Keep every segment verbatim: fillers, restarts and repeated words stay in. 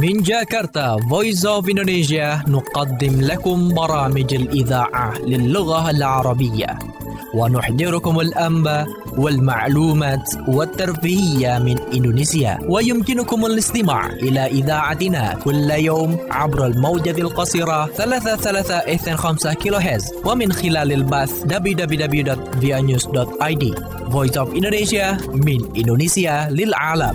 من جاكرتا Voice of Indonesia نقدم لكم برامج الإذاعة للغة العربية ونحضركم الأنباء والمعلومات والترفيهية من إندونيسيا. ويمكنكم الاستماع إلى إذاعتنا كل يوم عبر الموجة القصيرة ثلاثة ثلاثة اثنين خمسة كيلو هرتز ومن خلال البث دبليو دبليو دبليو دوت فيا نيوز دوت آي دي. Voice of Indonesia من إندونيسيا للعالم.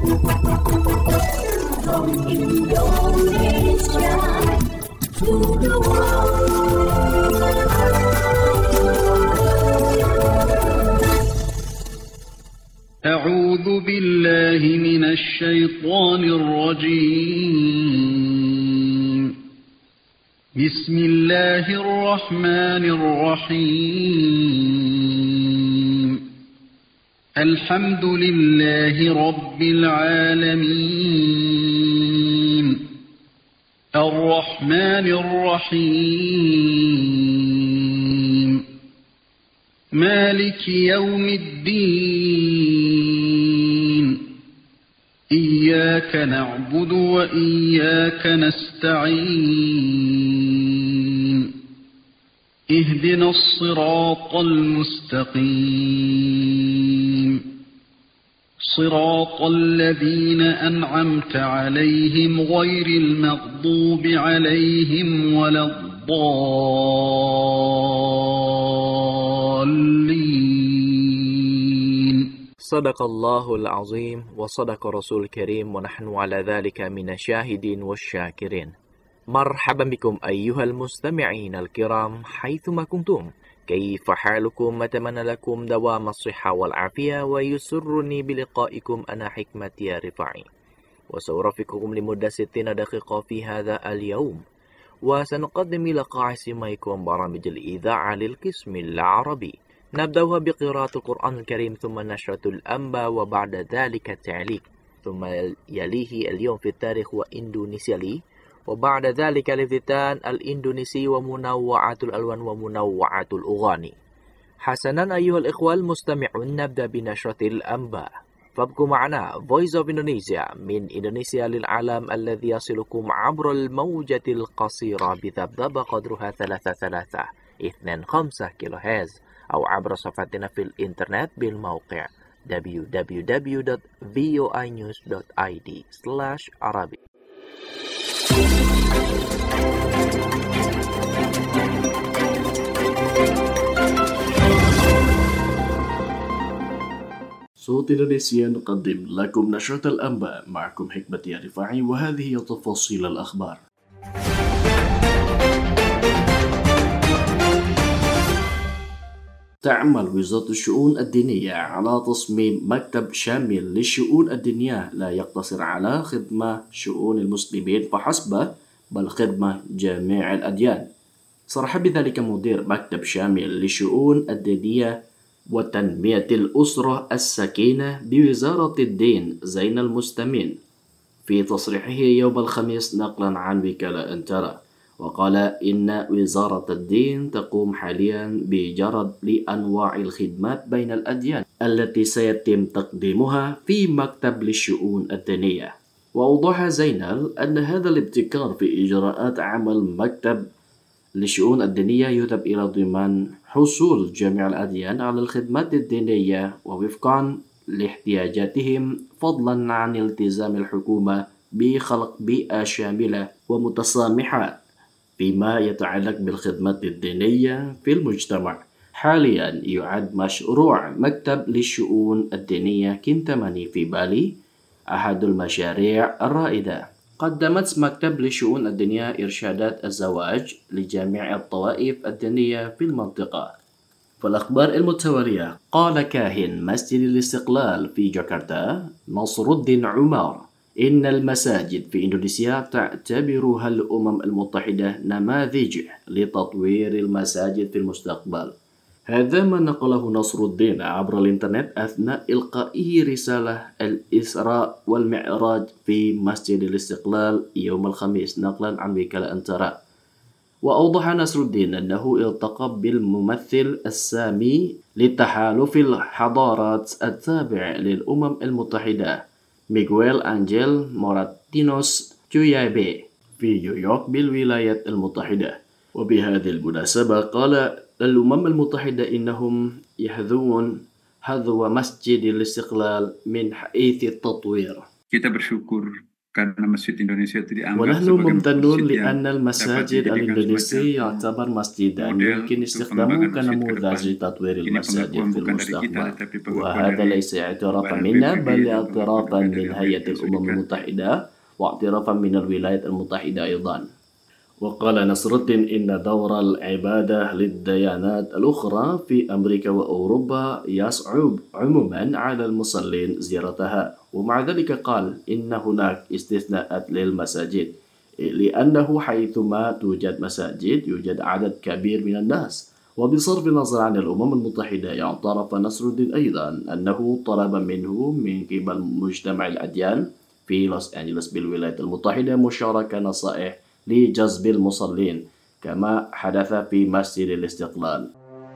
أعوذ بالله من الشيطان الرجيم. بسم الله الرحمن الرحيم. الحمد لله رب العالمين. الرحمن الرحيم. مالك يوم الدين. إياك نعبد وإياك نستعين. اهدنا الصراط المستقيم. صراط الذين أنعمت عليهم غير المغضوب عليهم ولا الضالين. صدق الله العظيم وصدق رسول الكريم ونحن على ذلك من الشاهدين والشاكرين. مرحبا بكم أيها المستمعين الكرام حيثما كنتم. كيف حالكم؟ أتمنى لكم دوام الصحة والعافية ويسرني بلقائكم أنا حكمة يا رفاعي وسأرافقكم لمدة ستين دقيقة في هذا اليوم وسنقدم إلى قاع سماعكم برامج الإذاعة للقسم العربي. نبدأها بقراءة القرآن الكريم ثم نشرة الأنباء وبعد ذلك التعليق ثم يليه اليوم في التاريخ وإندونيسيا لي وبعد ذلك الافتتان الإندونيسي ومنوعات الألوان ومنوعات الأغاني. حسنا أيها الإخوة المستمعون، نبدأ بنشرة الأنباء. فابقوا معنا Voice of Indonesia من إندونيسيا للعالم الذي يصلكم عبر الموجة القصيرة بذبذبة قدرها ثلاثة ثلاثة اثنين خمسة كيلو هرتز أو عبر صفحتنا في الإنترنت بالموقع دبليو دبليو دبليو دوت فيا نيوز دوت آي دي سلاش عربي. صوت إندونيسيا نقدم لكم نشرة الأنباء. معكم حكمة يا رفاعي وهذه هي تفاصيل الأخبار. تعمل وزارة الشؤون الدينية على تصميم مكتب شامل للشؤون الدينية لا يقتصر على خدمة شؤون المسلمين فحسب بل خدمة جميع الأديان. صرح بذلك مدير مكتب شامل للشؤون الدينية وتنمية الأسرة السكينة بوزارة الدين زين المستمين في تصريحه يوم الخميس نقلا عن وكالة انترا، وقال إن وزارة الدين تقوم حاليا بجرد لأنواع الخدمات بين الأديان التي سيتم تقديمها في مكتب للشؤون الدينية. وأوضح زينل أن هذا الابتكار في إجراءات عمل مكتب للشؤون الدينية يذهب إلى ضمان حصول جميع الأديان على الخدمات الدينية ووفقا لاحتياجاتهم، فضلا عن التزام الحكومة بخلق بيئة شاملة ومتسامحة فيما يتعلق بالخدمات الدينية في المجتمع. حاليا يعد مشروع مكتب للشؤون الدينية كنتماني في بالي أحد المشاريع الرائدة. قدمت مكتب للشؤون الدينية إرشادات الزواج لجميع الطوائف الدينية في المنطقة. في الأخبار المتوالية، قال كاهن مسجد الاستقلال في جاكرتا نصر الدين عمر إن المساجد في إندونيسيا تعتبرها الأمم المتحدة نماذج لتطوير المساجد في المستقبل. هذا ما نقله نصر الدين عبر الإنترنت أثناء إلقائه رسالة الإسراء والمعراج في مسجد الاستقلال يوم الخميس نقلا عن وكالة انترا. وأوضح نصر الدين أنه التقى بالممثل السامي لتحالف الحضارات التابع للأمم المتحدة ميغويل أنجيل موراتينوس تشويايبي في نيويورك بالولايات المتحدة. وبهذه المناسبة قال الأمم المتحدة إنهم يحذون حذو مسجد الاستقلال من حيث التطوير. Kita bersyukur karena Masjid Indonesia itu dianggap ونحن sebagai ممتنون masjid yang لأن dapat المساجد dijadikan الإندونيسية semacam يعتبر مسجدا model يمكن untuk استخدامه pengembangan masjid ke كنموذج depan. لتطوير Ini المساجد pengakuan في bukan dari kita, المستقبل. tetapi pengakuan وهذا dari ليس اعترافا Badan منا P B B بل dan اعترافا pengakuan من dari هيئة Amerika الأمم Serikat. المتحدة واعترافا من الولايات المتحدة أيضا. وقال نصر الدين إن دور العبادة للديانات الأخرى في أمريكا وأوروبا يصعب عموما على المصلين زيارتها. ومع ذلك قال إن هناك استثناءات للمساجد لأنه حيثما توجد مساجد يوجد عدد كبير من الناس. وبصرف النظر عن الأمم المتحدة يعترف نصر الدين أيضا أنه طلب منه من قبل مجتمع الأديان في لوس أنجلوس بالولايات المتحدة مشاركة نصائح لجذب المصلين كما حدث في مسجد الاستقلال.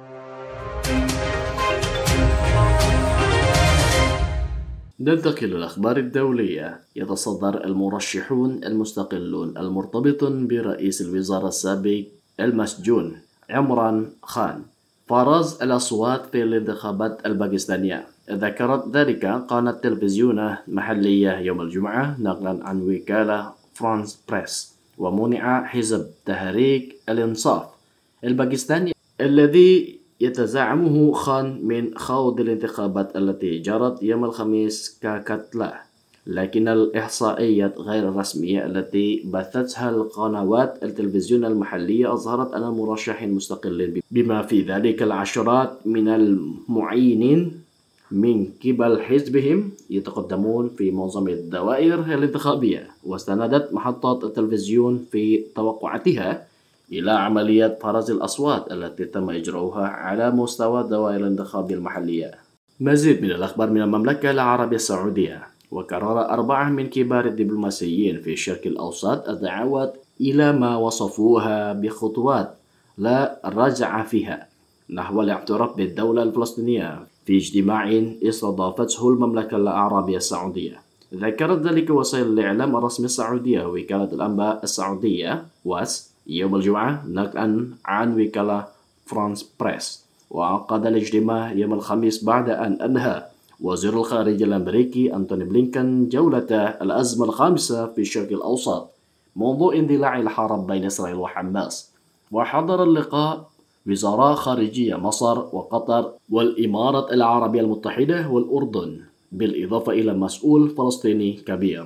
ننتقل للأخبار الدولية. يتصدر المرشحون المستقلون المرتبط برئيس الوزراء السابق المسجون عمران خان فرز الأصوات في الانتخابات الباكستانية. ذكرت ذلك قناة تلفزيون محلية يوم الجمعة نقلا عن وكالة فرانس بريس. ومنع حزب تحريك الإنصاف الباكستاني الذي يتزعمه خان من خوض الانتخابات التي جرت يوم الخميس ككتلة. لكن الإحصائيات غير الرسمية التي بثتها القنوات التلفزيون المحلية أظهرت أن المرشحين مستقلين بما في ذلك العشرات من المعينين من قبل حزبهم يتقدمون في معظم الدوائر الانتخابية. واستندت محطات التلفزيون في توقعاتها إلى عملية فرز الأصوات التي تم إجراؤها على مستوى الدوائر الانتخابية المحلية. مزيد من الأخبار من المملكة العربية السعودية. وقرر أربعة من كبار الدبلوماسيين في الشرق الأوسط الدعوة إلى ما وصفوها بخطوات لا رجعة فيها نحو الاعتراف بالدولة الفلسطينية في اجتماع استضافته المملكة العربية السعودية. ذكرت ذلك وسائل الإعلام الرسمي السعودية وكالة الأنباء السعودية واس يوم الجمعة نقلا عن وكالة فرانس بريس. وعقد الاجتماع يوم الخميس بعد أن أنهى وزير الخارجية الأمريكي أنتوني بلينكن جولته الأزمة الخامسة في الشرق الأوسط منذ اندلاع الحرب بين إسرائيل وحماس. وحضر اللقاء وزراء خارجية مصر وقطر والإمارات العربية المتحدة والأردن بالإضافة إلى مسؤول فلسطيني كبير.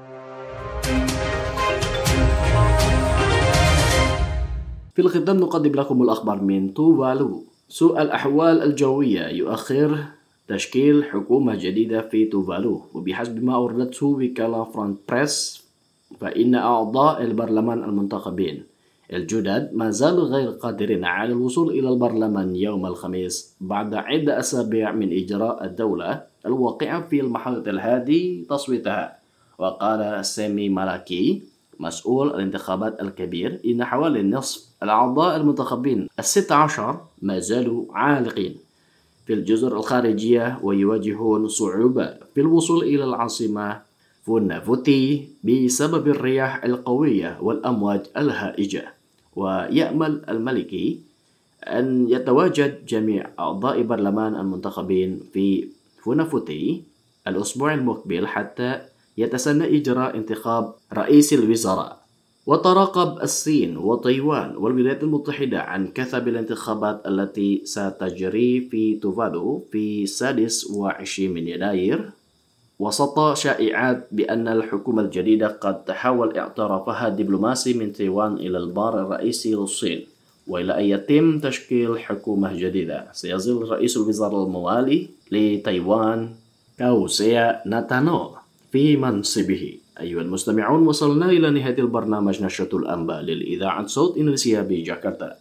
في الختام نقدم لكم الأخبار من توفالو. سوء الأحوال الجوية يؤخر تشكيل حكومة جديدة في توفالو. وبحسب ما أوردته وكالة فرانس بريس فإن أعضاء البرلمان المنتخبين الجدد ما زالوا غير قادرين على الوصول إلى البرلمان يوم الخميس بعد عدة أسابيع من إجراء الدولة الواقعة في المحيط الهادي تصويتها. وقال سامي مالاكي مسؤول الانتخابات الكبير إن حوالي نصف الأعضاء المنتخبين الست عشر ما زالوا عالقين في الجزر الخارجية ويواجهون صعوبة في الوصول إلى العاصمة فونافوتي بسبب الرياح القوية والأمواج الهائجة. ويأمل الملكي أن يتواجد جميع أعضاء برلمان المنتخبين في فونافوتي الأسبوع المقبل حتى يتسنى إجراء انتخاب رئيس الوزراء. وتراقب الصين وتايوان والولايات المتحدة عن كثب الانتخابات التي ستجري في توفالو في السادس وعشرين من يناير وسط شائعات بأن الحكومة الجديدة قد تحاول اعترافها الدبلوماسي من تايوان إلى البار الرئيسي للصين. وإلى أن يتم تشكيل حكومة جديدة سيظل رئيس الوزراء الموالي لتايوان كاوسيا ناتانو في منصبه. أيها المستمعون وصلنا إلى نهاية البرنامج نشرة الأنباء للإذاعة صوت إندونيسيا بجاكرتا.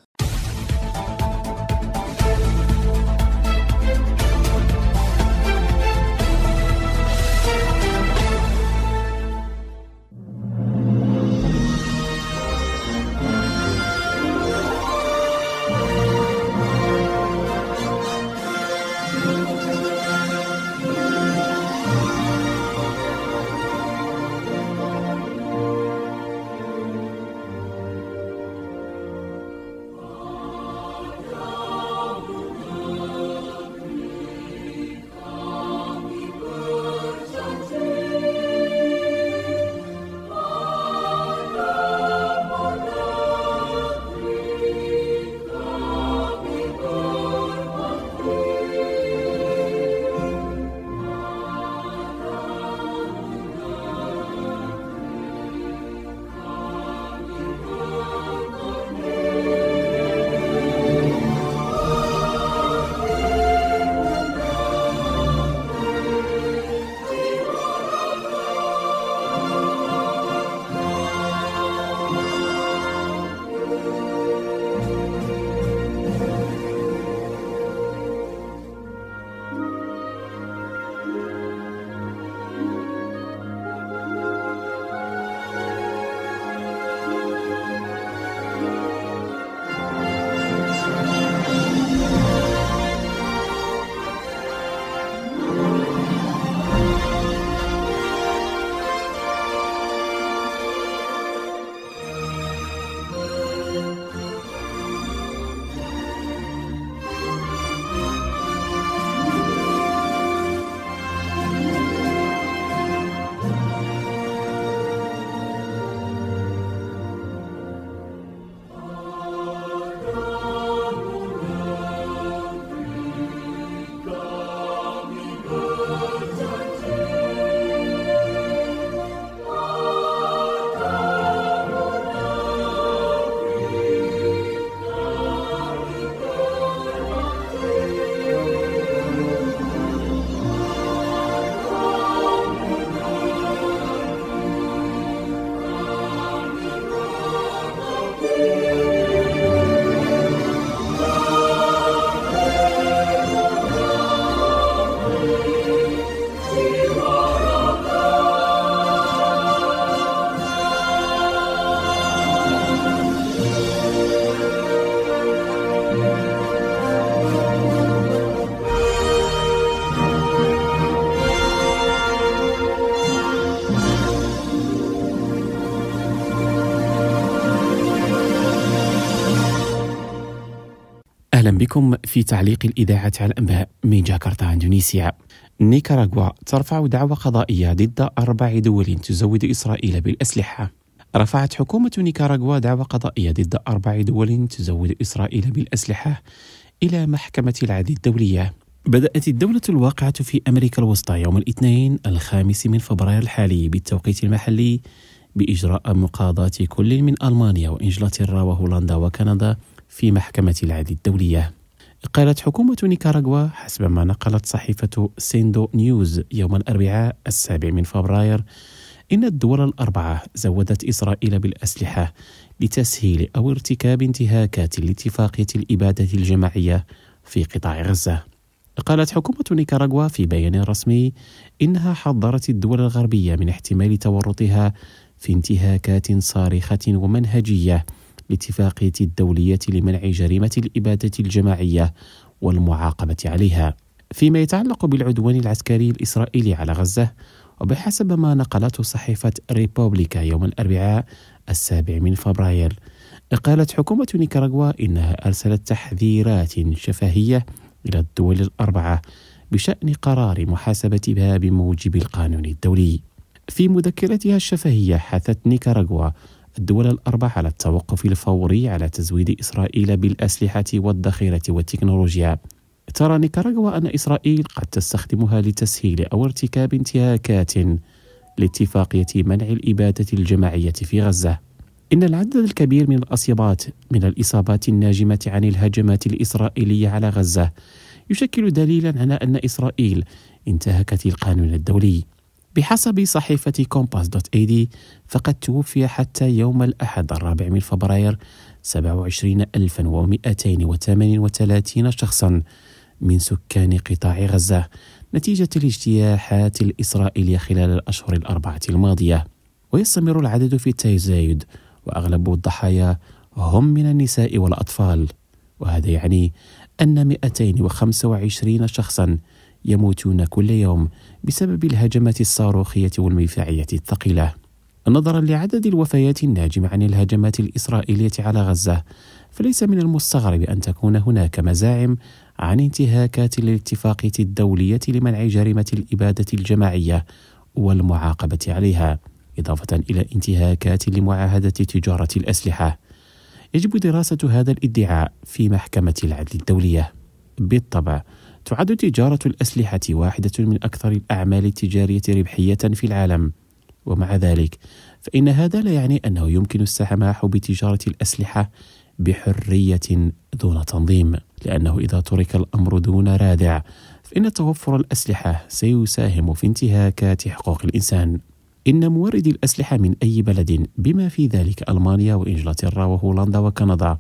بكم في تعليق الإذاعة على الأنباء من جاكرتا إندونيسيا. نيكاراغوا ترفع دعوى قضائية ضد أربع دول تزود إسرائيل بالأسلحة. رفعت حكومة نيكاراغوا دعوى قضائية ضد أربع دول تزود إسرائيل بالأسلحة إلى محكمة العدل الدولية. بدأت الدولة الواقعة في أمريكا الوسطى يوم الاثنين الخامس من فبراير الحالي بالتوقيت المحلي بإجراء مقاضاة كل من ألمانيا وإنجلترا وهولندا وكندا في محكمة العدل الدولية. قالت حكومة نيكاراغوا حسب ما نقلت صحيفة سيندو نيوز يوم الأربعاء السابع من فبراير إن الدول الأربعة زودت إسرائيل بالأسلحة لتسهيل أو ارتكاب انتهاكات لاتفاقية الإبادة الجماعية في قطاع غزة. قالت حكومة نيكاراغوا في بيان رسمي إنها حذرت الدول الغربية من احتمال تورطها في انتهاكات صارخة ومنهجية لاتفاقية الدولية لمنع جريمة الإبادة الجماعية والمعاقبة عليها فيما يتعلق بالعدوان العسكري الإسرائيلي على غزة. وبحسب ما نقلته صحيفة ريبوبليكا يوم الأربعاء السابع من فبراير قالت حكومة نيكاراغوا إنها أرسلت تحذيرات شفهية إلى الدول الأربعة بشأن قرار محاسبتها بموجب القانون الدولي. في مذكرتها الشفهية حثت نيكاراغوا الدول الأربع على التوقف الفوري على تزويد إسرائيل بالأسلحة والذخيرة والتكنولوجيا. ترى نيكاراغوا أن إسرائيل قد تستخدمها لتسهيل أو ارتكاب انتهاكات لاتفاقية منع الإبادة الجماعية في غزة. إن العدد الكبير من الإصابات من الإصابات الناجمة عن الهجمات الإسرائيلية على غزة يشكل دليلا على أن إسرائيل انتهكت القانون الدولي. بحسب صحيفة كومباس دوت اي دي فقد توفي حتى يوم الأحد الرابع من فبراير سبعة وعشرين ألفا ومئتين وثمانية وثلاثين شخصا من سكان قطاع غزة نتيجة الاجتياحات الإسرائيلية خلال الأشهر الأربعة الماضية، ويستمر العدد في التزايد وأغلب الضحايا هم من النساء والأطفال. وهذا يعني أن مئتين وخمسة وعشرين شخصا يموتون كل يوم بسبب الهجمات الصاروخية والمدفعية الثقيلة. نظرا لعدد الوفيات الناجمة عن الهجمات الإسرائيلية على غزة فليس من المستغرب أن تكون هناك مزاعم عن انتهاكات الاتفاقية الدولية لمنع جريمة الإبادة الجماعية والمعاقبة عليها، إضافة إلى انتهاكات لمعاهدة تجارة الأسلحة. يجب دراسة هذا الادعاء في محكمة العدل الدولية. بالطبع تعد تجارة الأسلحة واحدة من أكثر الأعمال التجارية ربحية في العالم، ومع ذلك فإن هذا لا يعني أنه يمكن السماح بتجارة الأسلحة بحرية دون تنظيم، لأنه إذا ترك الأمر دون رادع فإن توفر الأسلحة سيساهم في انتهاكات حقوق الإنسان. إن موردي الأسلحة من أي بلد بما في ذلك ألمانيا وإنجلترا وهولندا وكندا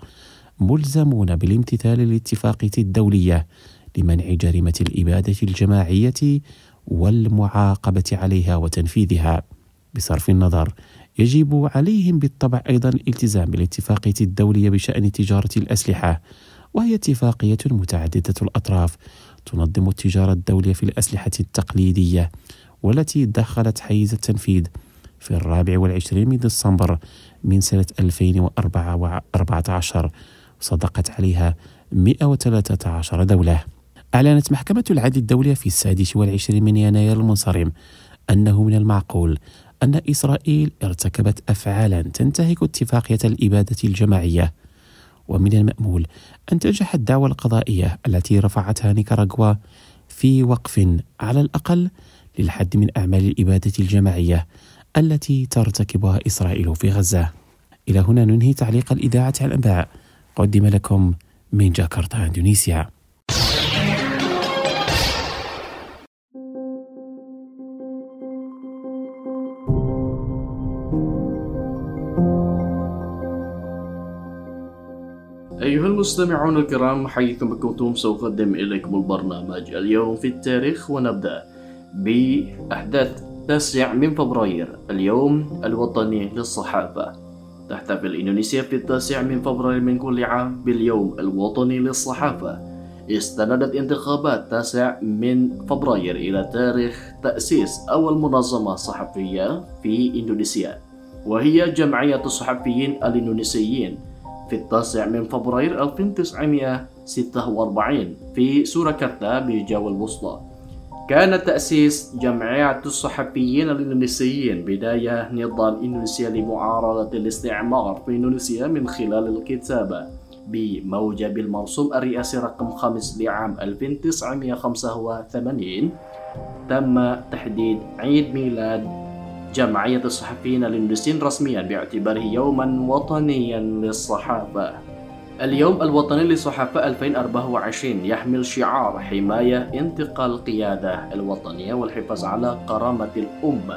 ملزمون بالامتثال للاتفاقية الدولية لمنع جريمة الإبادة الجماعية والمعاقبة عليها وتنفيذها. بصرف النظر يجب عليهم بالطبع أيضا الالتزام بالاتفاقية الدولية بشأن تجارة الأسلحة، وهي اتفاقية متعددة الأطراف تنظم التجارة الدولية في الأسلحة التقليدية، والتي دخلت حيز التنفيذ في الرابع والعشرين من ديسمبر من سنة ألفين وأربعة عشر، وصدقت عليها مئة وثلاثة عشر دولة. أعلنت محكمة العدل الدولية في السادس والعشرين من يناير المنصرم أنه من المعقول أن إسرائيل ارتكبت أفعالا تنتهك اتفاقية الإبادة الجماعية، ومن المأمول أن تنجح الدعوى القضائية التي رفعتها نيكاراغوا في وقف على الأقل للحد من أعمال الإبادة الجماعية التي ترتكبها إسرائيل في غزة. إلى هنا ننهي تعليق الإذاعة على الأنباء، قدم لكم من جاكرتا إندونيسيا. أيها المستمعون الكرام، حيثما كنتم سأقدم إليكم البرنامج اليوم في التاريخ، ونبدأ بأحداث تاسع من فبراير، اليوم الوطني للصحافة. تحتفل إندونيسيا في التاسع من فبراير من كل عام باليوم الوطني للصحافة. استندت انتخابات تاسع من فبراير إلى تاريخ تأسيس أول منظمة صحفية في إندونيسيا، وهي جمعية الصحفيين الإندونيسيين في التاسع من فبراير ألف وتسعمئة ستة وأربعين في سوركرتا بجاوة الوسطى. كان تأسيس جمعية الصحفيين الإندونيسيين بداية نضال إندونيسيا لمعارضة الاستعمار في إندونيسيا من خلال الكتابة بموجب المرسوم الرئاسي رقم خمس لعام ألف وتسعمائة وخمسة وثمانين. تم تحديد عيد ميلاد جمعية الصحفيين الإندونيسيين رسميا باعتباره يوما وطنيا للصحافة. اليوم الوطني للصحافة ألفين وأربعة وعشرين يحمل شعار حماية انتقال القيادة الوطنية والحفاظ على كرامة الأمة.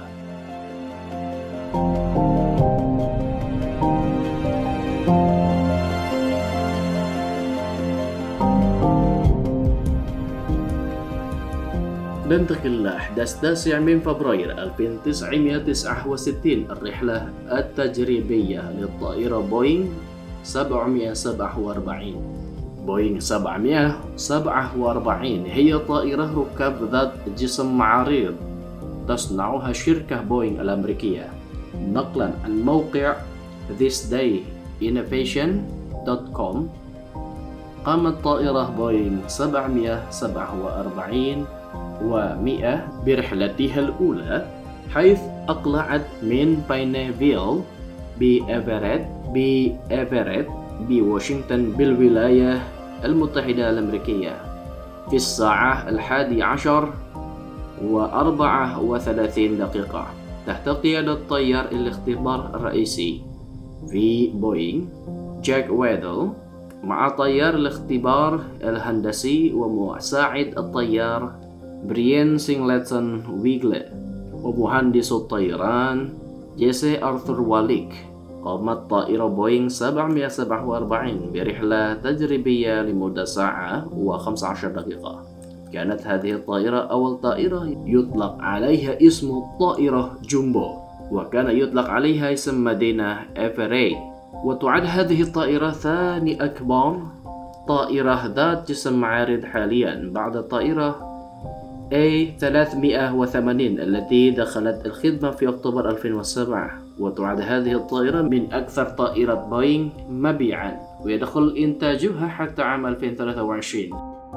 ننتقل لأحداث تاسع من فبراير ألف وتسعمائة وتسعة وستين. الرحلة التجريبية للطائرة بوينغ سبعمائة وسبعة وأربعين. بوينغ سبعمائة وسبعة وأربعين هي طائرة ركاب ذات جسم عريض تصنعها شركة بوينغ الأمريكية. نقلا عن موقع this day innovation دوت كوم، قامت طائرة بوينغ سبعمائة وسبعة وأربعين ومئة برحلتها الأولى، حيث أقلعت من باينيفيل بإيفريت بإيفريت بواشنطن بالولايات المتحدة الأمريكية في الساعة الحادي عشر وأربعة وثلاثين دقيقة تحت قيادة طيار الاختبار الرئيسي في بوينغ جاك ويدل، مع طيار الاختبار الهندسي ومساعد الطيار بريان سينغلتون ويغلي ومهندس الطيران جيسي أرثر واليك. قامت طائرة بوينغ سبعمائة وسبعة وأربعين برحلة تجريبية لمدة ساعة وخمسة عشر دقيقة. كانت هذه الطائرة أول طائرة يطلق عليها اسم الطائرة جومبو، وكان يطلق عليها اسم مدينة إيفريت. وتعد هذه الطائرة ثاني أكبر طائرة ذات جسم عارض حاليا بعد الطائرة إيه ثلاثمائة وثمانين التي دخلت الخدمة في أكتوبر ألفين وسبعة. وتعد هذه الطائرة من أكثر طائرة بوينغ مبيعا، ويدخل إنتاجها حتى عام ألفين وثلاثة وعشرين.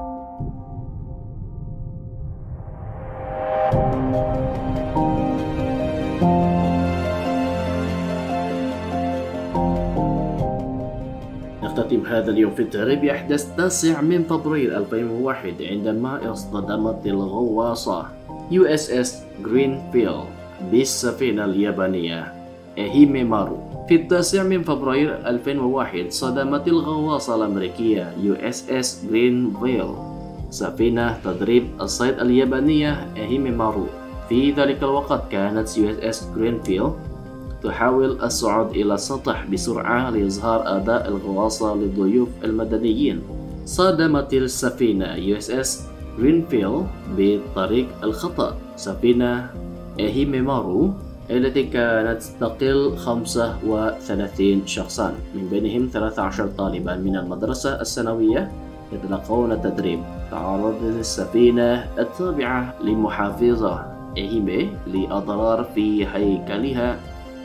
نختتم هذا اليوم في التاريخ بأحداث تاسع من فبراير ألفين وواحد عندما اصطدمت الغواصة يو إس إس غرينفيلد بالسفينة اليابانية إيهيمي مارو. في التاسع من فبراير ألفين وواحد صدمت الغواصة الأمريكية يو إس إس غرينفيلد سفينة تدريب الصيد اليابانية إيهيمي مارو. في ذلك الوقت كانت يو إس إس غرينفيلد تحاول الصعود إلى السطح بسرعة لإظهار أداء الغواصة للضيوف المدنيين. صادمت السفينة يو إس إس غرينفيلد بطريق الخطأ سفينة إيهيمي مارو التي كانت تقل خمسة وثلاثين شخصا، من بينهم ثلاثة عشر طالبا من المدرسة الثانوية يتلقون التدريب. تعرضت السفينة التابعة لمحافظة إيهيمي لأضرار في هيكلها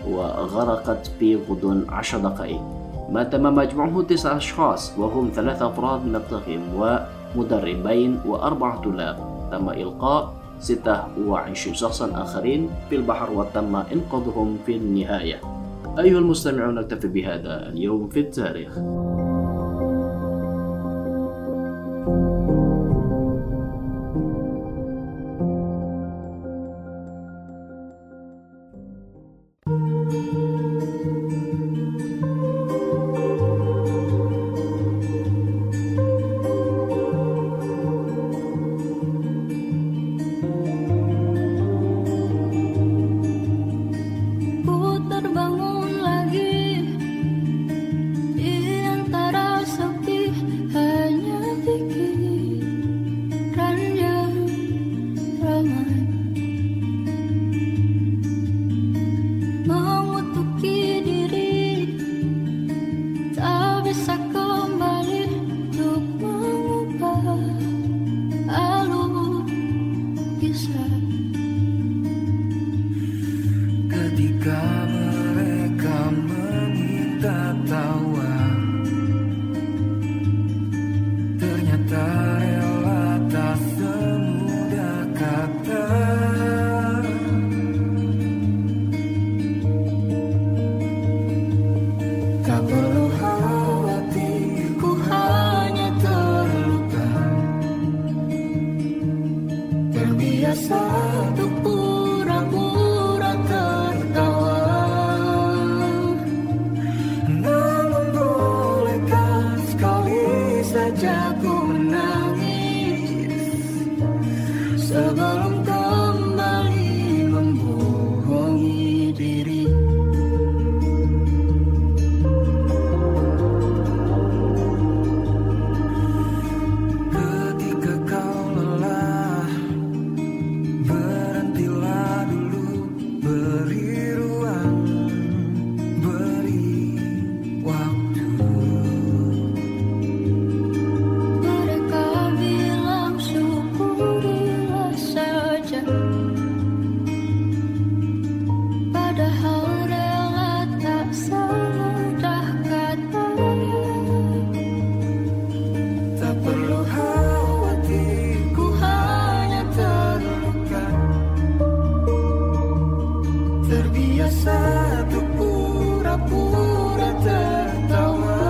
وغرقت في غضون عشر دقائق. مات مجموعه تسعة أشخاص وهم ثلاثة أفراد من الطاقم ومدربين وأربعة طلاب. تم إلقاء ستة وعشرين شخصا آخرين في البحر وتم إنقاذهم في النهاية. أيها المستمعون، نكتفي بهذا اليوم في التاريخ. Ketika mereka meminta tawa terbiasa untuk pura-pura tertawa. Namun bolehkah sekali saja ku menangis sebelum kembali membohongi diri. Ketika kau lelah, berhentilah dulu, beri ruang, beri waktu. Mereka bilang syukurilah saja, padahal rela tak semudah katanya. Tak perlu khawatir, ku hanya terluka, terbiasa untuk pura-pura tertawa.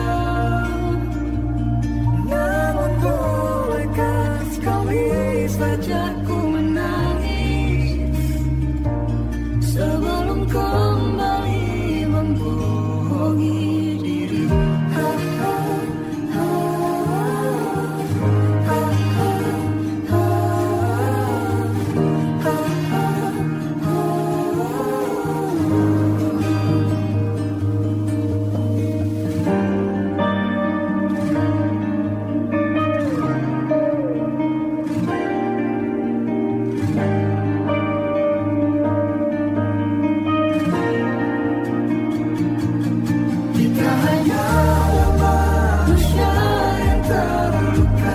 Namun bolehkah sekali saja ku menangis sebelum kembali membohongi diri. Ha, ha, ha, ha, ha, ha, ha, ha, ha. Kita hanyalah manusia yang terluka,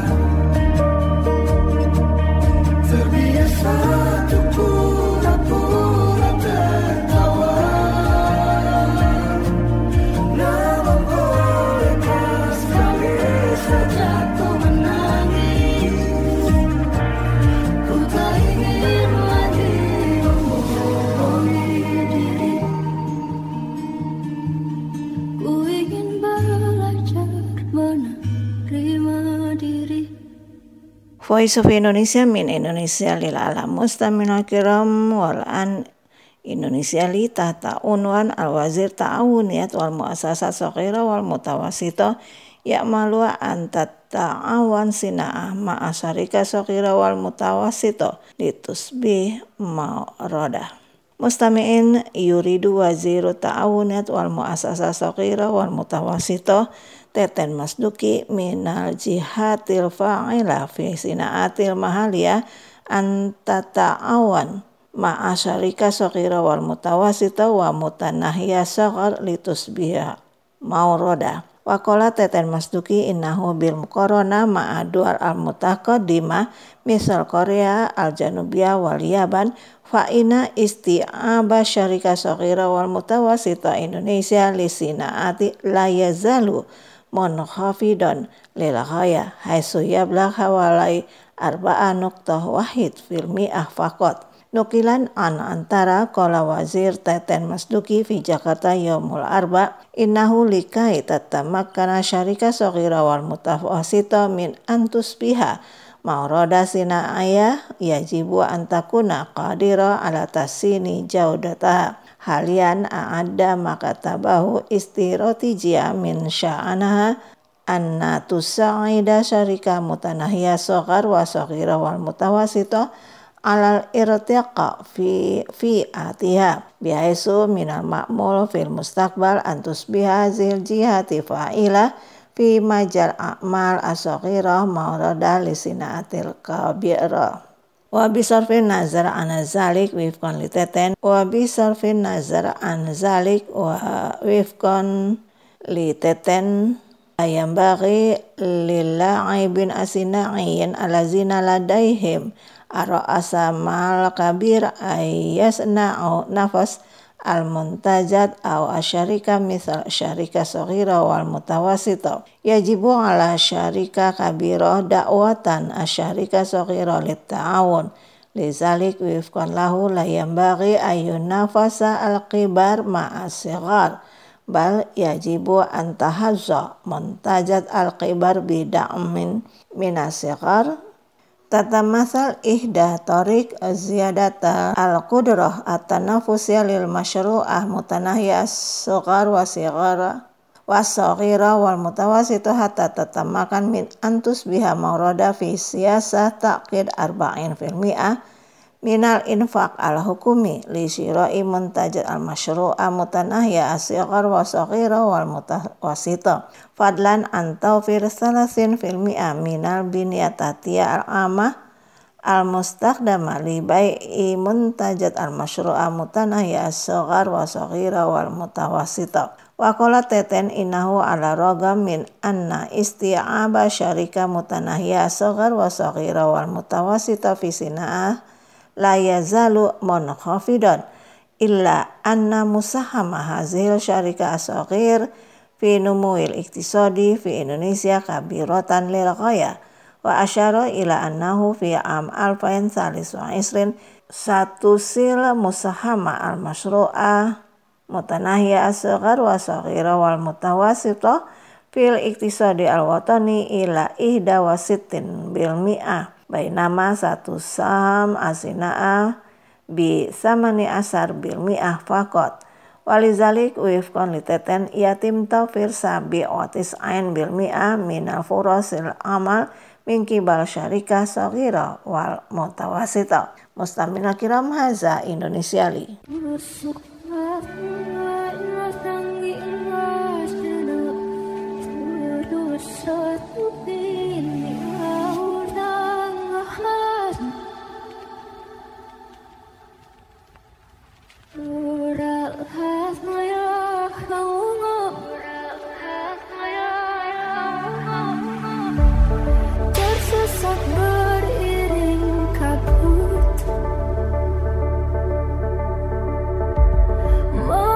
terbiasa untuk pura-pura tertawa. Namun bolehkah sekali saja ku menangis, ku tak ingin lagi membohongi diri. Ku ingin belajar menerima diri. Voice of Indonesia min Indonesia lil alam. Mustamina kiram wal an Indonesia li tahta unwan al-wazir ta'awuniyat wal muasasat saghira wal mutawasito ya'malu an tatta'awan sina'ah ma'asyarika saghira wal mutawasito litusbih ma'rodah. Mustami'in yuridu waziru ta'awuniyat wal muasasat saghira wal mutawasito Teten Masduki minal jihatil fa'ila fi sina'atil mahaliyah antata'awan ma'asyarika saghira wal mutawasita wa mutanahiyah saghar litusbiha mauroda. Wakola Teten Masduki innahu bil muqarana ma'aduar al-mutaqaddimah misal Korea al-Janubiyah wal Yaban fa'ina isti'aba syarika saghira wal mutawasita Indonesia li sina'ati la yazalu munkhafidon lil ghaya haitsu yablagh hawalai arba'a nuqtah wahid fil mi'ah faqat. Nukilan an antara qala wazir Teten Masduki fi Jakarta yaumul arba innahu likai tatamakkana syarika saghira wal mutawasita min antusbiha ma'roda sina'aya yajibu antakuna qadira ala tasini jaudataha. Halian a'adda makatabahu istirotijia min sya'anaha anna tusa'ida syarika mutanahiyah saghar wa saghira wal mutawasita alal irtiqa fi fi atiha biaisu minal ma'mul fil mustaqbal antus bihazil jihati fa'ila fi majal a'mal as-saghira mawrada lisinaatil kabira. Wa bisarfin nazar an zalik wifqan li Teten wa bisarfin nazar an zalik wa wifqan li Teten ayam bagi lilla'ibin asina'in alazina ladaihim ara'asa mal kabir ayyasna'u nafas al-muntajat aw asyarika misal syarika saghira wal mutawasita yajibu ala syarika kabira da'watan asyarika saghira lit ta'awun lizalik wifqan lahu la yambaghi ayun nafasa al-kibar ma'as-sighar bal yajibu an tahazza muntajat al-kibar bida'min minas-sighar Tatamasal ihdah torik ziyadata al-qudrah at-tanafusya lil masyru'ah mutanahiyah as-sughar wa sighara was-saghira wal mutawasita hatta tatamakan min antus biha mawrada fi siyasah taqid arba'in fil mi'ah minal infaq al-hukumi li syira'i muntajat al-masyru'ah mutanahiyah as-sighar wa saghira wal mutawasita fadlan an tawfir salasin fil mi'ah minal binyatatiyah al-amah al-mustakhdama li bai'i muntajat al-masyru'ah mutanahiyah as-saghar wa saghira wal mutawasita. Wa qala teten innahu ala ragam min anna isti'aba syarika mutanahiyah as-saghar wa saghira wal mutawasita fi sina'ah la yazalu munkhafidan illa anna musahama hazil syarika as-saghir fi numuil iktisadi fi Indonesia kabiratan lil ghaya wa asyara ila annahu fi am alfain salis wa isrin satu sil musahama al-masyru'ah mutanahiyah as-saghar wa saghira wal mutawasita fil iktisadi al-watani ila ihda wa sittin bil mi'ah bainama satu saham asina'ah bi samani asar bil mi'ah faqat walizalik wifqan liteten yatim tawfir sabi watis ain bil mi'ah minal furasil amal min kibal syarikah saghira wal mutawasita. Mustamina kiram haza Indonesia li. Tersesat beriring kabut.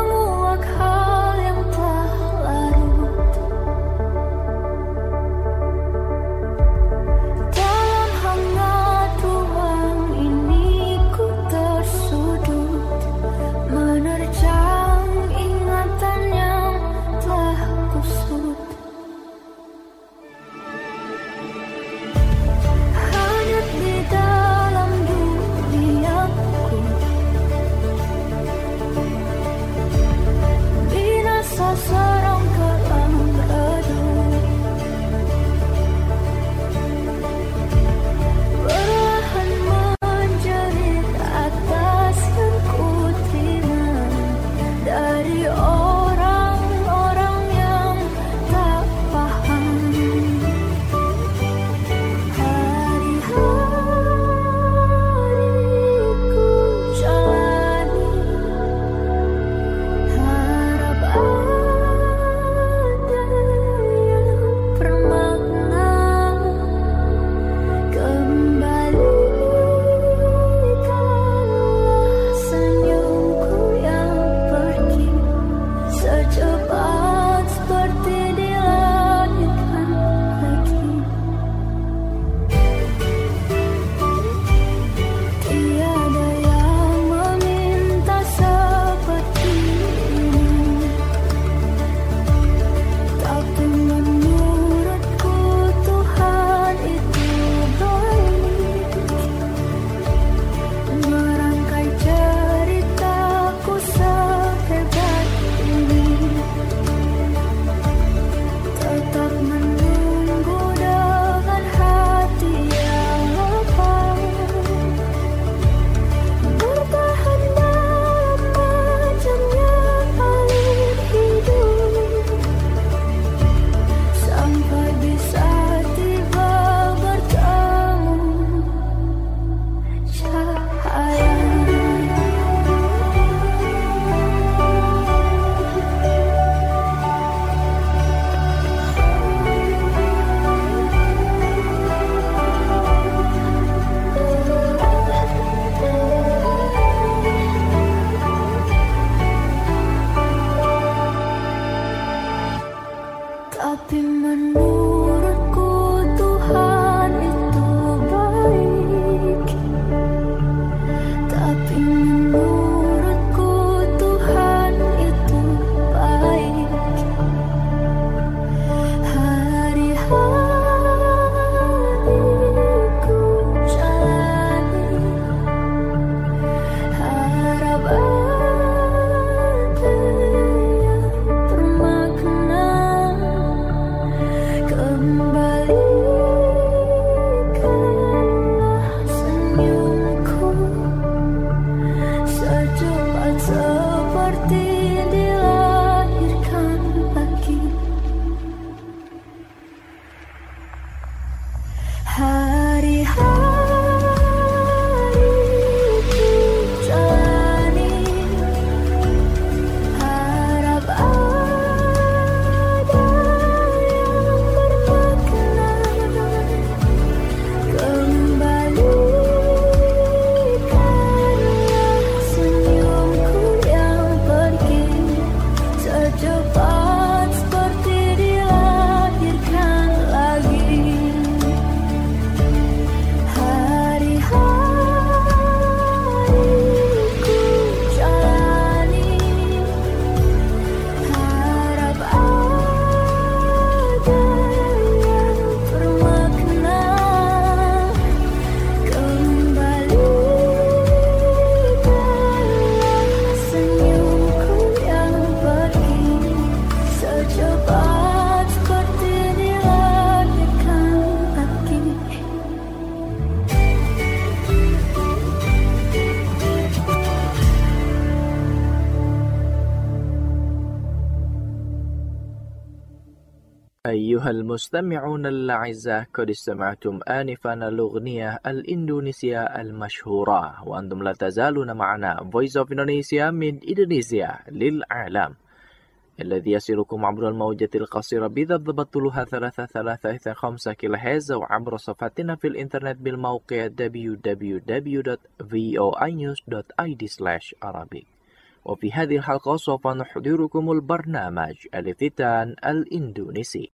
أيها المستمعون الأعزاء، قد استمعتم آنفا الأغنية الإندونيسية المشهورة، وأنتم لا تزالون معنا Voice of Indonesia من إندونيسيا للعالم، الذي يصلكم عبر الموجة القصيرة بضبط طولها ثلاثة ثلاثة خمسة كيلو هرتز، وعبر صفحتنا في الإنترنت بالموقع دبليو دبليو دبليو دوت فوي نيوز دوت آي دي سلاش عربي. وفي هذه الحلقة سوف نحضركم البرنامج الافتتان الإندونيسي.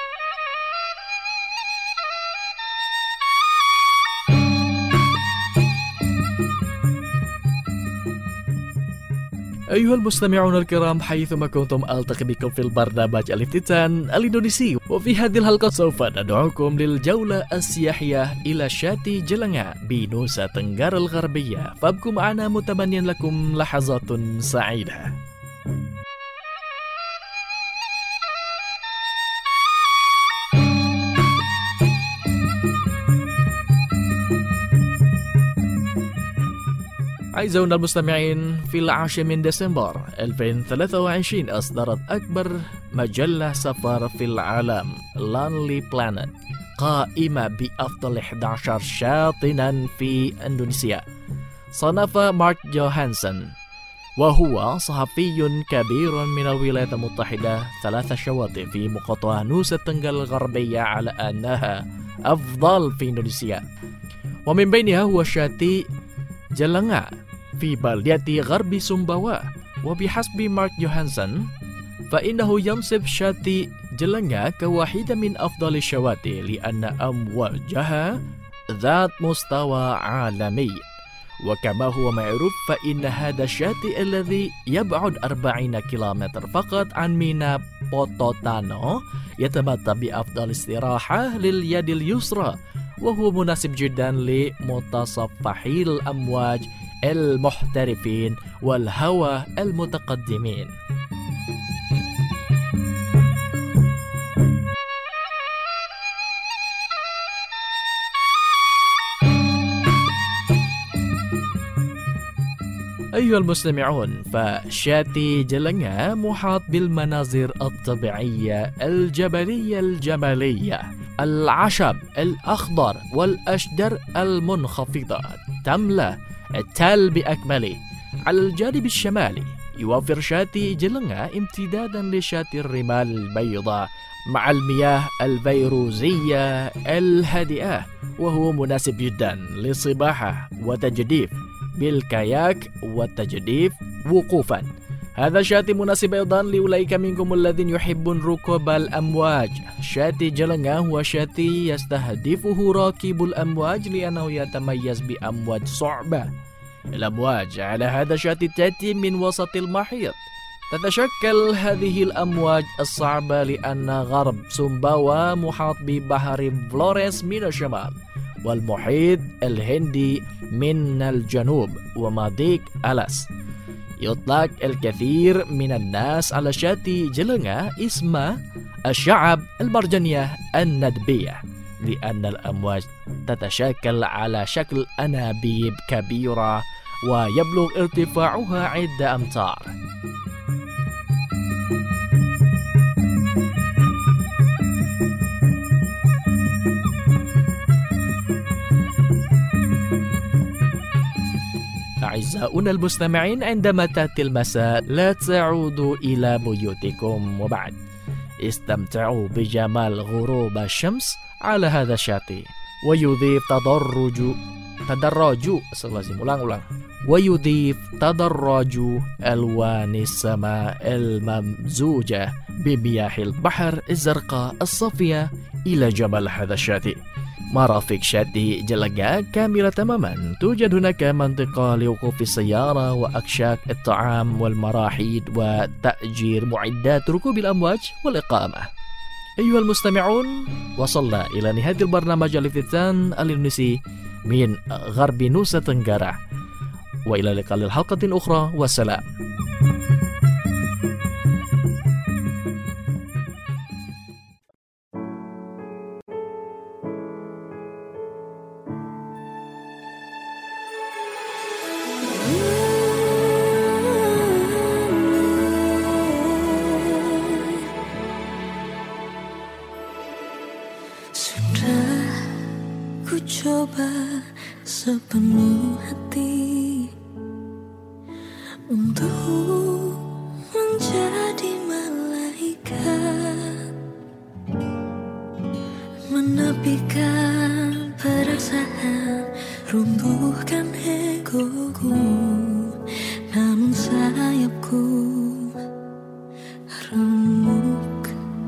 أيها المستمعون الكرام، حيثما كنتم ألتقي بكم في البرنامج الافتتان الإندونيسي، وفي هذه الحلقة سوف ندعوكم للجولة السياحية إلى شاتي جلنga بنوسا تنغار الغربية، فابقوا معنا متمنيا لكم لحظات سعيدة. أعزائنا المستمعين، في العاشر من ديسمبر ألفين وثلاثة وعشرين أصدرت أكبر مجلة سفر في العالم Lonely Planet قائمة بأفضل أحد عشر شاطئا في إندونيسيا. صنف مارك جوهانسون وهو صحفي كبير من الولايات المتحدة ثلاث شواطئ في مقاطعة نوسا تنغار الغربية على أنها أفضل في إندونيسيا، ومن بينها هو شاطئ جلنga في بلدة غرب سومباوا. وبحسب مارك جوهانسون فإنه ينصب شاطئ جلنga كواحدة من أفضل الشواطئ لأن أمواجها ذات مستوى عالمي. وكما هو معروف فإن هذا الشاطئ الذي يبعد أربعين كيلومتر فقط عن ميناء بوتوتانو يتمتع بأفضل استراحة لليد اليسرى، وهو مناسب جدا لمتصفحي الأمواج المحترفين والهوى المتقدمين. أيها المستمعون، فشاطئ جلنga محاط بالمناظر الطبيعية الجبلية الجمالية، العشب الأخضر والأشجار المنخفضة تملأ التل بأكمله. على الجانب الشمالي يوفر شاطئ جلنga امتدادا لشاطئ الرمال البيضاء مع المياه الفيروزية الهادئة، وهو مناسب جدا للسباحة وتجديف بالكاياك والتجديف وقوفا. هذا الشاطئ مناسب أيضا لأولئك منكم الذين يحبون ركوب الأمواج. شاطئ جلنga هو شاطئ يستهدفه راكب الأمواج لأنه يتميز بأمواج صعبة. الأمواج على هذا الشاطئ تأتي من وسط المحيط. تتشكل هذه الأمواج الصعبة لأن غرب سومباوا محاط ببحر فلوريس من الشمال والمحيط الهندي من الجنوب ومضيق ألاس. يطلق الكثير من الناس على شاطئ جلنga اسم الشعب المرجانية الندبية لأن الأمواج تتشكل على شكل أنابيب كبيرة ويبلغ ارتفاعها عدة أمتار. أعزائنا المستمعين، عندما تأتي المساء لا تعودوا إلى بيوتكم وبعد، استمتعوا بجمال غروب الشمس على هذا الشاطئ. ويضيف تدرج تدرج ويضيف تدرج ألوان السماء الممزوجة بمياه البحر الزرقاء الصافية إلى جمال هذا الشاطئ. مرافق شاطئ جلنga كاملة تماما. توجد هناك منطقة لوقوف السيارة وأكشاك الطعام والمراحيض وتأجير معدات ركوب الأمواج والإقامة. أيها المستمعون، وصلنا إلى نهاية البرنامج الافتتان الإندونيسي من غرب نوسا تنغار، وإلى لقاء الحلقة أخرى، والسلام. mencoba sepenuh hati untuk menjadi malaikat, menepikan perasaan, runtuhkan egoku, namun sayapku remuk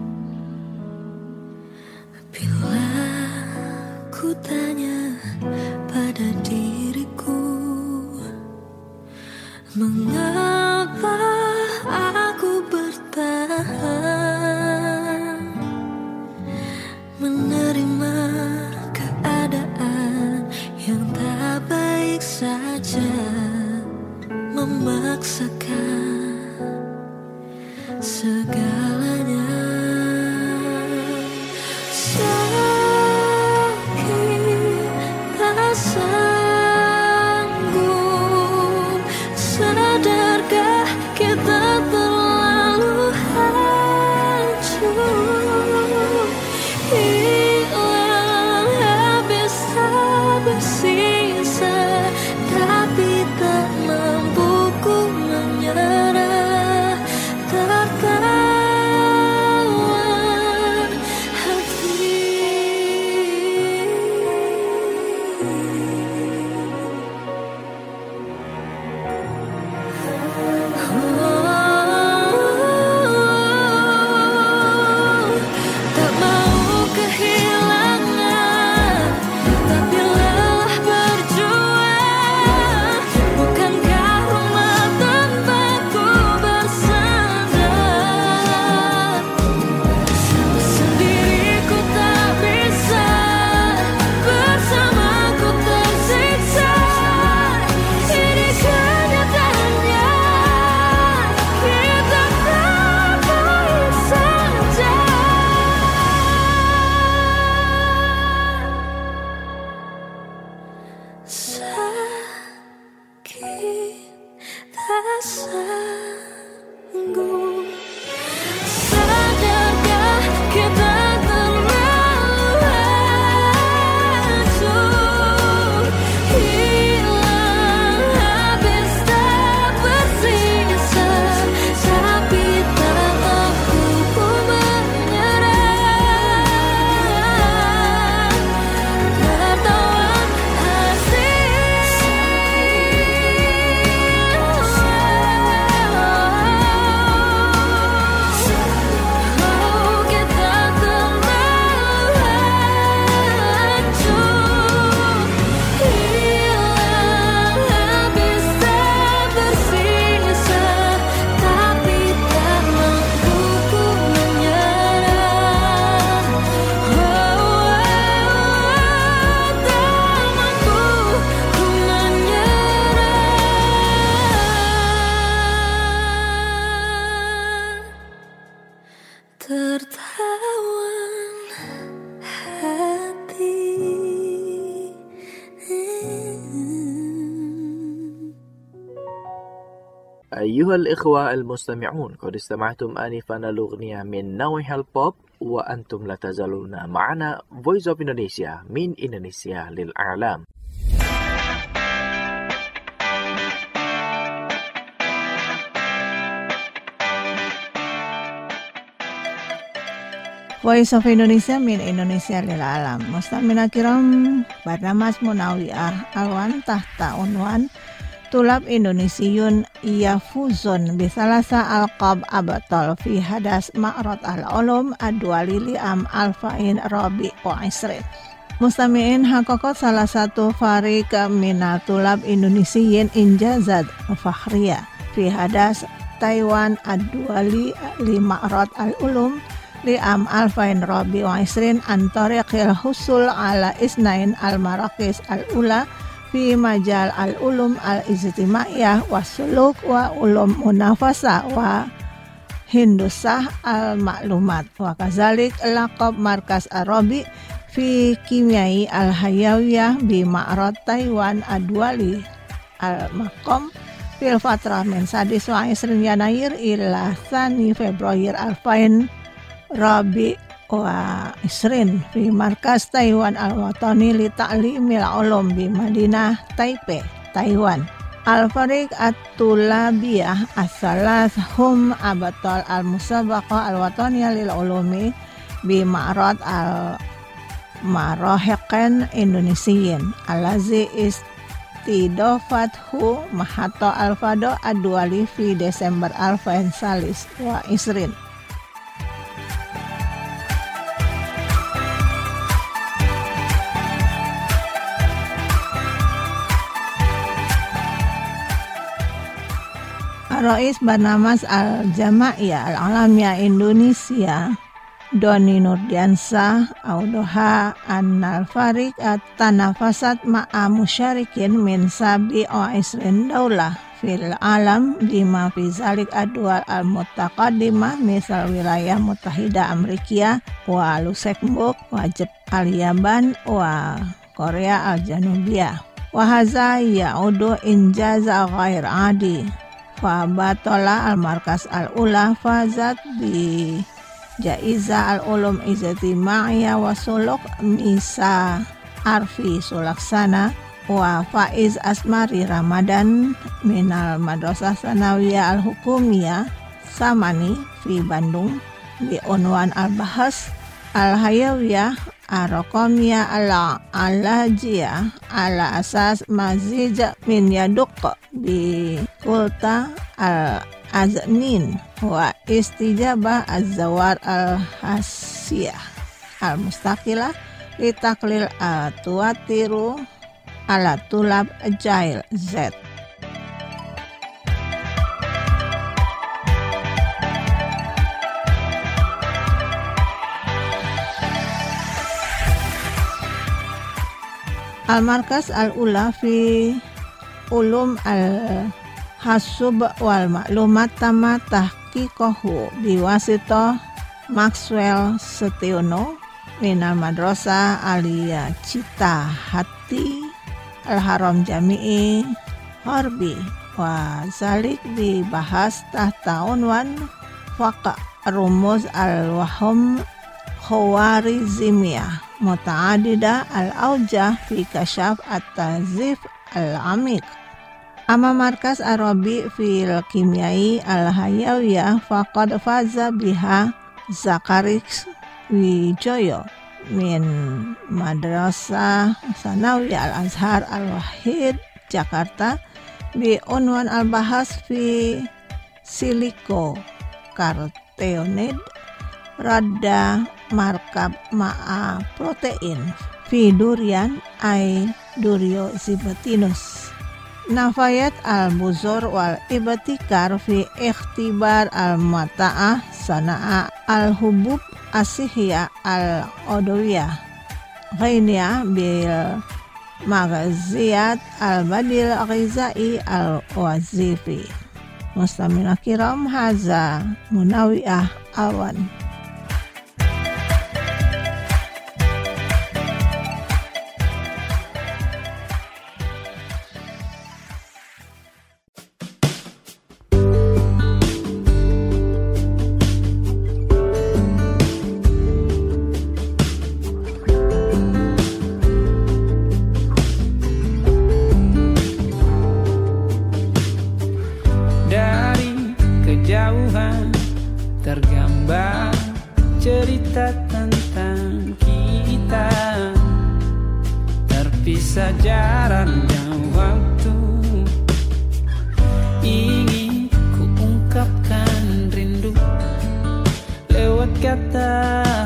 bila ku tanya pada diriku, mengapa aku bertahan menerima keadaan yang tak baik saja, memaksakan segalanya. Sakit tak sanggup, sadarkah kita terlalu hancur, hilang habis tak bersisa, tapi tak mampu ku menyerah, tertawan hati. Oh, tak mau kehilangan, tapi lelah berjuang. Bukankah rumah tanpaku bersandar? Sendiriku tak bisa, bersamaku tersiksa. Ini kenyataannya, kita tak baik saja. Sakit tak sanggup, sadarkah kita terlalu hancur, hilang habis tak bersisa, tapi tak mampu ku menyerah, tertawan hati. Oh, kita terlalu hancur, hilang habis tak bersisa, tapi tak mampu ku menyerah. Oh, tak mampu ku menyerah, tertawan hati. أيها الإخوة المستمعون، قد استمعتم آنفا الأغنية من نوع البوب، وأنتم لا تزالون معنا Voice of Indonesia من إندونيسيا للأعلام. Voice of Indonesia min Indonesia lil alam. Mustamina kiram barnamas munawiyah alwan tahta unwan tulab Indonesiun yafuzun bisalasa alqab abatal fi hadas ma'rad al-ulum ad-duali li'am alfain rabi wa isrin. Mustami'in hakokot salah satu farik minal tulab Indonesiyin injazad fakhriya fi hadas Taiwan ad-duali li ma'rad al-ulum li'am alfain rabi wa isrin antariqil husul ala isnain al-marakis al-ula fi majal al-ulum al-ijtimaiyah wa suluk wa ulum munafasa wa hindusah al-maklumat wa kazalik laqab markas arabi fi kimyai al-hayawiyah bi ma'rad Taiwan adwali al-maqam fil fatrah min sadis wa isrin yanayir ila tsani Februari alfain rabi wa isrin fi markas Taiwan al-Watani li ta'limil ulum bi Madinah Taipei, Taiwan. Al-Fariq at-Tulabiyah as-salas hum abatal al-musabaqah al-Wataniyah lil ulumi bi ma'rad al-marahiqan Indonesiyin alazi istidofathu mahato al-fado ad-duali fi Desember alfain salis wa isrin. Rais Barnamas Al-Jama'iyah Al-Alamiyah Indonesia Doni Nurdiansah Audoha Annal Fariq At-Tanafasat Ma'a Musyarikin Min Sabi Wa Isrin Daulah Fil Alam Bima Fi Zalik Adwal Al-Mutaqaddimah Misal Wilayah Mutahida Amerika Wa Luxembourg Wa Al-Yaban Wa Korea Al-Janubiyah Wa Haza Ya'udu Injaza Ghair Adi Fa batola al-markas al-ula fazat bi jaiza al-ulum ijtima'iyah wa suluk misa arfi sulaksana wa faiz asmari Ramadan minal madrasah sanawiyah al-hukumiyah Samani fi Bandung bi unwan al-bahas al-hayawiyah ar-raqamiyah ala-alajiyah ala asas mazij min yaduk bi kulta al-aznin wa istijabah az-zawar al-hasiyah al-mustaqilah li taklil al-tuatiru ala tulab ajail Z. Al-Markas al-Ula fi ulum al-hasub wal maklumat tama tahqiqahu biwasito Maxwell Setiono minal madrasah aliyah Cita Hati al-Haram Jami'i Harbi wa zalik dibahas tahta unwan faqa rumuz al-wahum Khawarizmiyah muta'adida al-aujah fi kasyaf at-tazif al-amik. Ama markas Arabi fil kimyai al-hayawiyah faqad faza biha Zakarix Wijoyo min Madrasah Sanawiyah Al-Azhar Al-Wahid Jakarta bi unwan al-bahas fi siliko karteonid Radda markab ma'a protein fi durian ay durio zibatinus. Nafayat al-buzur wal ibtikar fi ikhtibar al-mata'ah sana'a al-hubub asihya al-odawiyah ghainiyah bil maghaziyat al-badil ghizai al-wazifi. Mustamina kiram haza munawiyah awan. Tergambar cerita tentang kita, terpisah jarak dan waktu. Ingin ku ungkapkan rindu lewat kata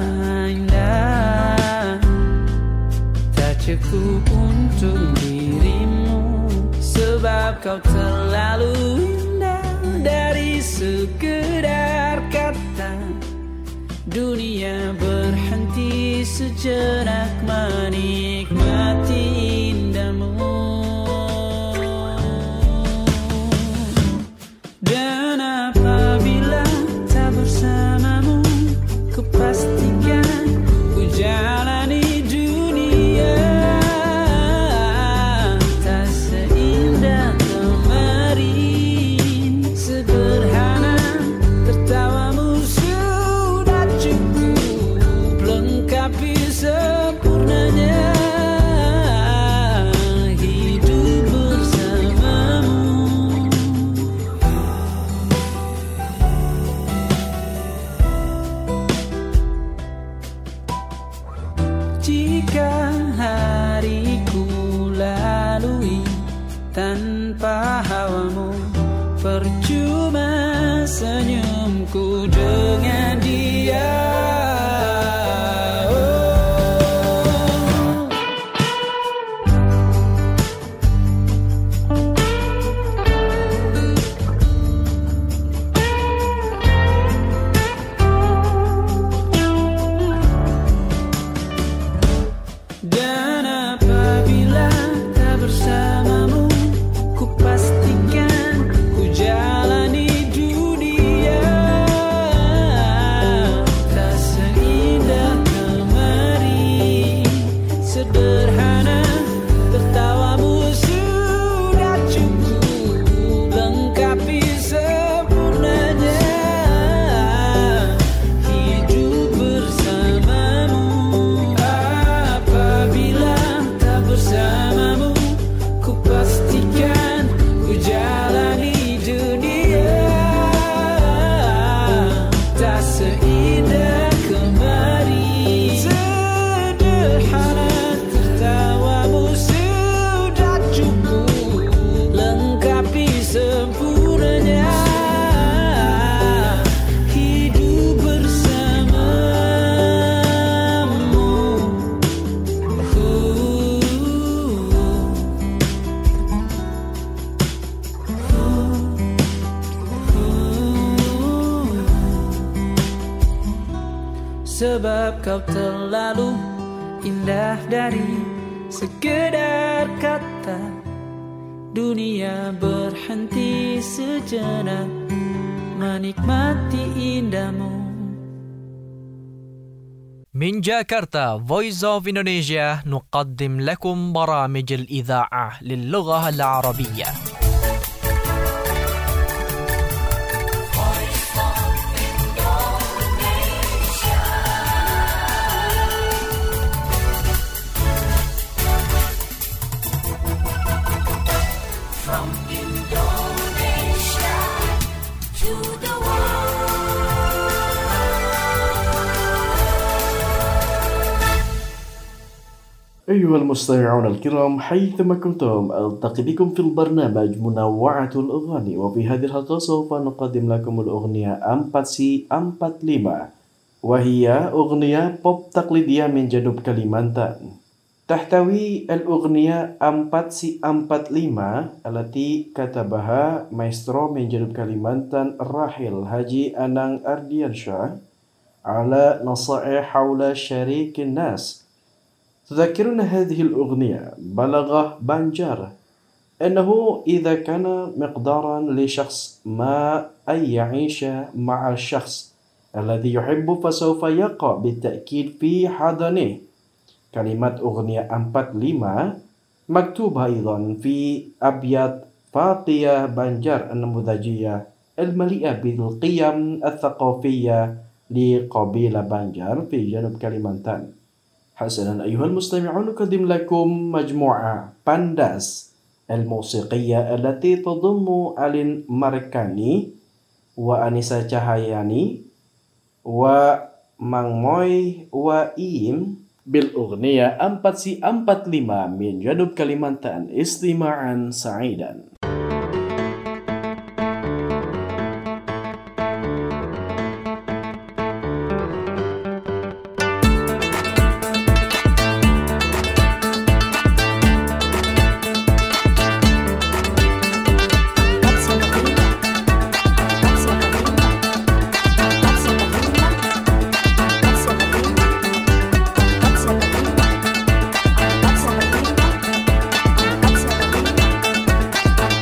indah, tak cukup untuk dirimu sebab kau terlalu indah. Dari sekedar kata dunia berhenti sejenak menikmati indahmu. Dan apabila tak bersamamu, kupastikan ku jalani dunia tak seindah kemarin. Sederhana tertawamu sudah cukup percuma senyumku dengan dia. Dan apabila tak bersamamu, ku pastikan ku jalani dunia tak seindah kemari. Sederhana, tertawamu sudah cukup lengkapi sempurnanya hidup bersamamu. Apabila tak bersamamu, ku pastikan ku jalani dunia tak seindah kemari. Sederhana, tertawamu sudah cukup lengkapi sempurnanya hidup bersamamu. Sebab kau terlalu indah dari sekedar kata. Dunia berhenti sejenak menikmati indahmu. من جاكرتا Voice of Indonesia نقدم لكم برامج الإذاعة للغة العربية. From Indonesia to the أيها المستمعون الكرام حيثما كنتم ألتقي بكم في البرنامج منوعة الأغاني، وفي هذه الحلقة سوف نقدم لكم الأغنية أمpat si أمpat lima، وهي أغنية بوب تقليدية من جنوب كليمانتان. تحتوي الأغنية أمpat si أمpat lima التي كتبها مايسترو من جنوب كليمانتان الراحل هاجي أنang أرديانشاه على نصائح حول شريك الناس. تذكرنا هذه الأغنية بلغة بانجار أنه إذا كان مقدارا لشخص ما أن يعيش مع الشخص الذي يحب فسوف يقع بالتأكيد في حضنه. كلمات أغنية أمpat lima مكتوبة أيضا في أبيات فاقية بانجار النموذجية المليئة بالقيم الثقافية لقبيلة بانجار في جنوب كليمانتان. حسنا أيها المستمعون، نقدم لكم مجموعة بانداس الموسيقية التي تضم ألين ماركاني وأنيسا Cahayani ومang Moy وإيم بالأغنية أمpat si أمpat lima من جنوب كليمانتان. استماعا سعيدا. Thank you.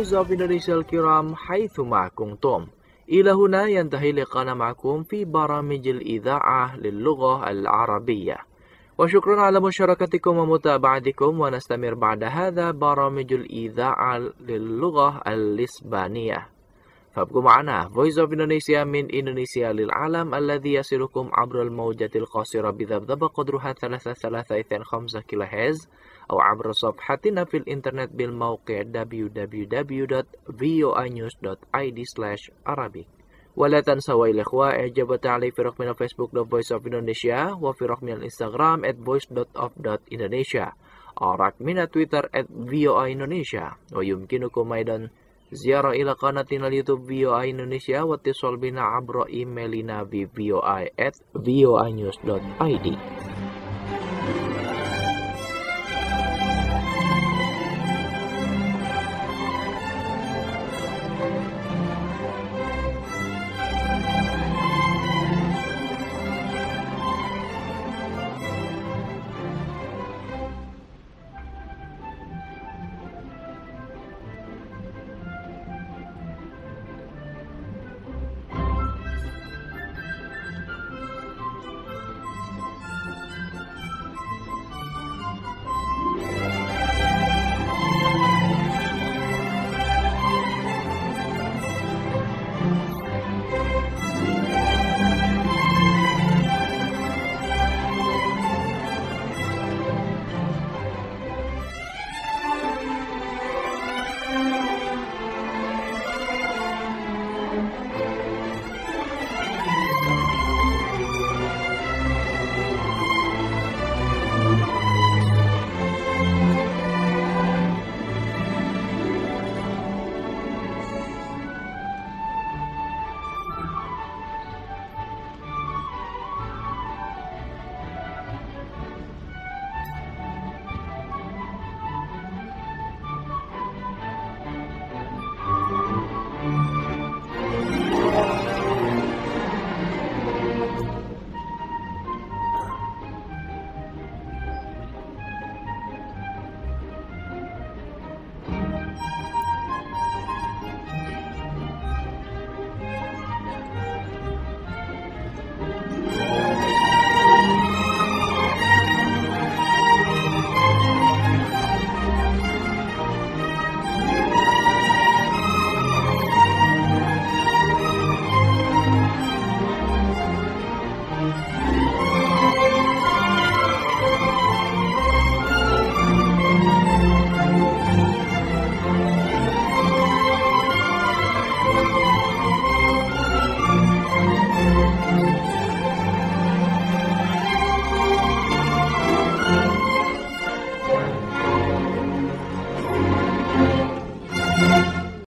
Voice of Indonesia الكرام حيثما كنتم. إلى هنا ينتهي لقاءنا معكم في برامج الإذاعة للغة العربية، وشكرا على مشاركتكم ومتابعتكم، ونستمر بعد هذا برامج الإذاعة للغة الإسبانية. فابقوا معنا Voice of Indonesia من إندونيسيا للعالم الذي يصلكم عبر الموجة القصيرة بذبذبة قدرها ثلاثة ثلاثة اثنين خمسة كيلو هرتز، أو عبر صفحتنا في الإنترنت بالموقع دبليو دبليو دبليو دوت فوي نيوز دوت آي دي سلاش عربي. ولا تنسوا يا الإخوة إعجاب وتعليق في رقمنا الفيسبوك The Voice of Indonesia، وفي رقمنا الإنستغرام at voice dot of dot indonesia، أو رقمنا تويتر at فوي Indonesia. ويمكنكم أيضا زيارة إلى قناتنا اليوتيوب فوي Indonesia واتصال بنا عبر إيميلنا في فوي at voinews dot آي دي.